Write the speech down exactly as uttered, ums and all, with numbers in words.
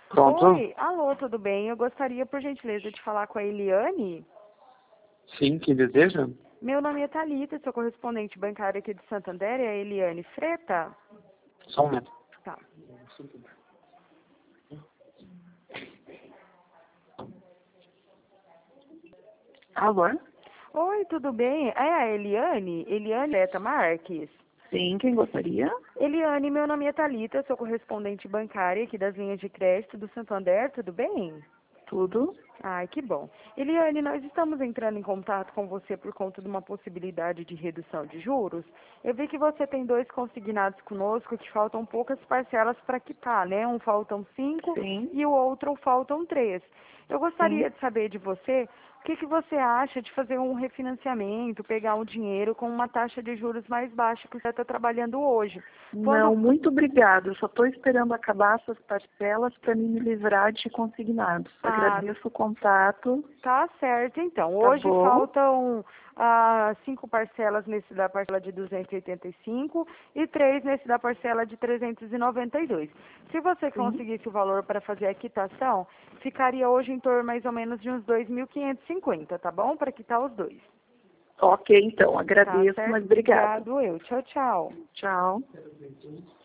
Pronto? Oi, alô, tudo bem? Eu gostaria, por gentileza, de falar com a Eliane. Sim, quem deseja? Meu nome é Thalita, sou correspondente bancária aqui de Santander, é a Eliane Freta? Só um momento. Tá. Alô? Oi, tudo bem? É a Eliane? Eliane Freta Marques? Sim, quem gostaria? Eliane, meu nome é Thalita, sou correspondente bancária aqui das linhas de crédito do Santander, tudo bem? Tudo? Ai, que bom. Eliane, nós estamos entrando em contato com você por conta de uma possibilidade de redução de juros. Eu vi que você tem dois consignados conosco que faltam poucas parcelas para quitar, né? Um faltam cinco Sim, e o outro faltam três. Eu sim. gostaria de saber de você o que, que você acha de fazer um refinanciamento, pegar um dinheiro com uma taxa de juros mais baixa que você está trabalhando hoje. Não, Quando muito obrigada. Eu só estou esperando acabar essas parcelas para me livrar de consignados. ah, Agradeço o contato. Tá certo, então. Tá Hoje bom? faltam ah, cinco parcelas nesse da parcela de duzentos e oitenta e cinco e três nesse da parcela de trezentos e noventa e dois. Se você Sim. conseguisse o valor para fazer a quitação, ficaria hoje em torno mais ou menos de uns dois mil quinhentos e cinquenta, tá bom? Para quitar os dois. Ok, então. Tá Agradeço, certo? mas obrigada. Obrigado, eu. Tchau, tchau. Tchau.